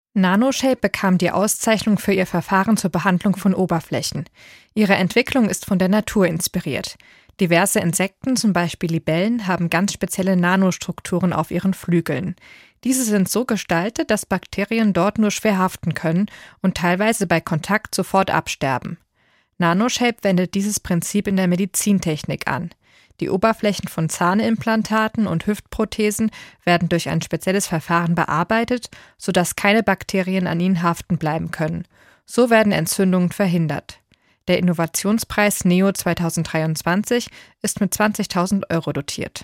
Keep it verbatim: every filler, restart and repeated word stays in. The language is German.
Nanoshape bekam die Auszeichnung für ihr Verfahren zur Behandlung von Oberflächen. Ihre Entwicklung ist von der Natur inspiriert. Diverse Insekten, zum Beispiel Libellen, haben ganz spezielle Nanostrukturen auf ihren Flügeln. Diese sind so gestaltet, dass Bakterien dort nur schwer haften können und teilweise bei Kontakt sofort absterben. Nanoshape wendet dieses Prinzip in der Medizintechnik an. Die Oberflächen von Zahnimplantaten und Hüftprothesen werden durch ein spezielles Verfahren bearbeitet, sodass keine Bakterien an ihnen haften bleiben können. So werden Entzündungen verhindert. Der Innovationspreis Neo zweitausenddreiundzwanzig ist mit zwanzigtausend Euro dotiert.